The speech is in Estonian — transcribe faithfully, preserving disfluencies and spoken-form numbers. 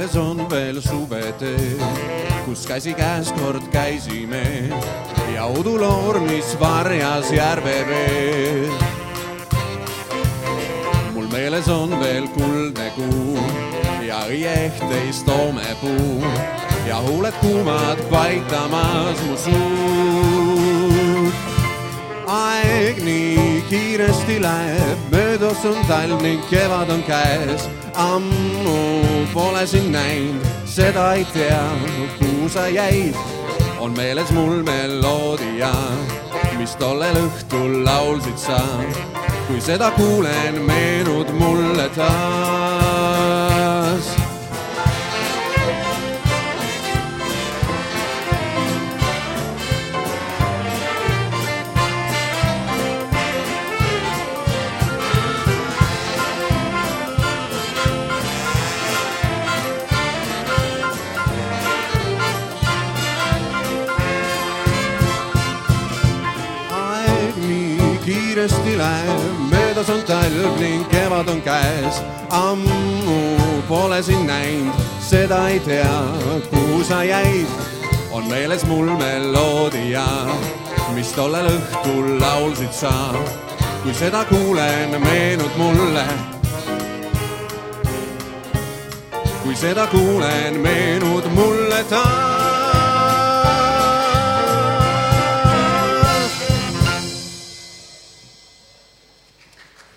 meeles on veel suvetöö, kus käsikäes kord käisime ja uduloor, mis varjas järvevee. Mul meeles on veel kuldne kuu ja õiehteis toomepuu ja huuled kuumad paitamas mu suud. Aeg nii kiiresti läheb, möödas on talv ning kevad on käes. Ammu pole sind näinud, seda ei tea, kuhu sa jäid. On meeles mul meloodia, mis tollel õhtul laulsid sa. Kui seda kuulen, meenud mulle taas. Kiiresti läheb, möödas on talv ning kevad on käes. Ammu pole sind näinud, seda ei tea, kuhu sa jäid. On meeles mul meloodia, mis tollel õhtul laulsid sa. Kui seda kuulen, meenud mulle. Kui seda kuulen, meenud mulle taas.